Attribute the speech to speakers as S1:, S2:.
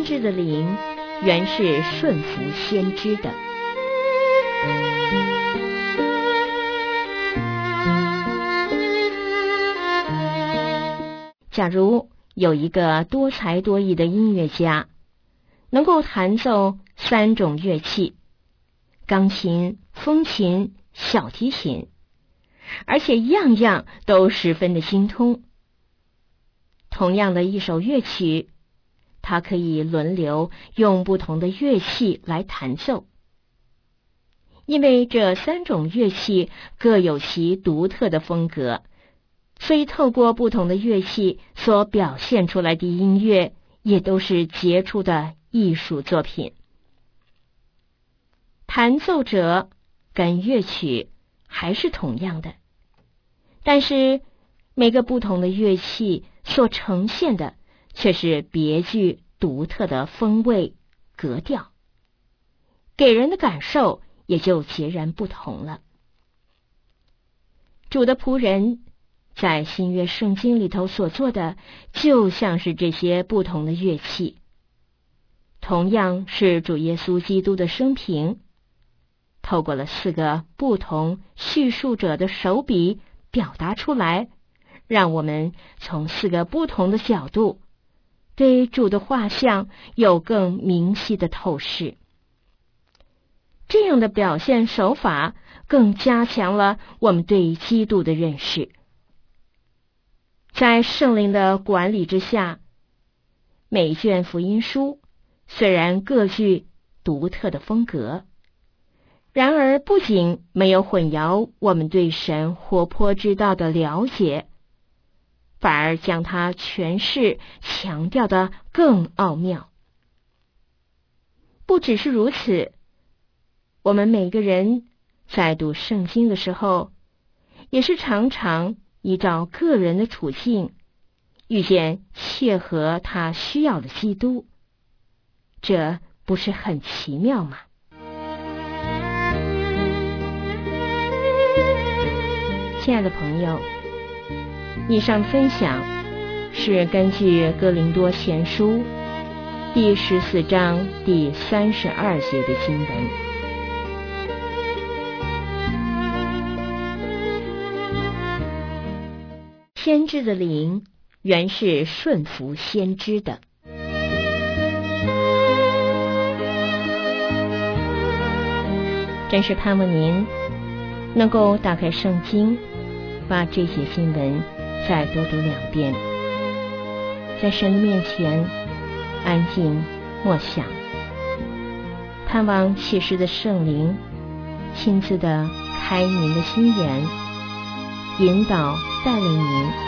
S1: 知的灵原是顺服先知的。假如有一个多才多艺的音乐家，能够弹奏3种乐器，钢琴、风琴、小提琴，而且样样都十分的精通。同样的一首乐曲，他可以轮流用不同的乐器来弹奏，因为这3种乐器各有其独特的风格，所以透过不同的乐器所表现出来的音乐也都是杰出的艺术作品。弹奏者跟乐曲还是同样的，但是每个不同的乐器所呈现的却是别具独特的风味格调，给人的感受也就截然不同了。主的仆人在新约圣经里头所做的，就像是这些不同的乐器，同样是主耶稣基督的生平，透过了4个不同叙述者的手笔表达出来，让我们从4个不同的角度对主的画像有更明晰的透视。这样的表现手法更加强了我们对基督的认识。在圣灵的管理之下，每卷福音书虽然各具独特的风格，然而不仅没有混淆我们对神活泼之道的了解，反而将它诠释强调的更奥妙。不只是如此，我们每个人在读圣经的时候，也是常常依照个人的处境，遇见切合他需要的基督，这不是很奇妙吗？亲爱的朋友，以上分享是根据哥林多前书第14章第32节的经文。先知的灵原是顺服先知的。真是盼望您能够打开圣经，把这些经文再多读2遍，在神的面前安静默想，盼望启示的圣灵亲自的开您的心眼，引导带领您